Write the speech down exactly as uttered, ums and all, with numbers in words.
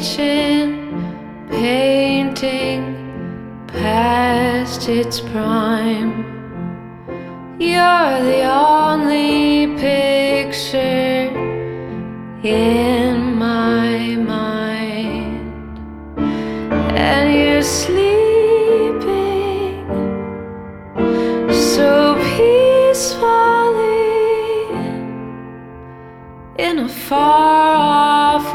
ancient painting past its prime. You're the only picture in my mind, and you're sleeping so peacefully in a far-off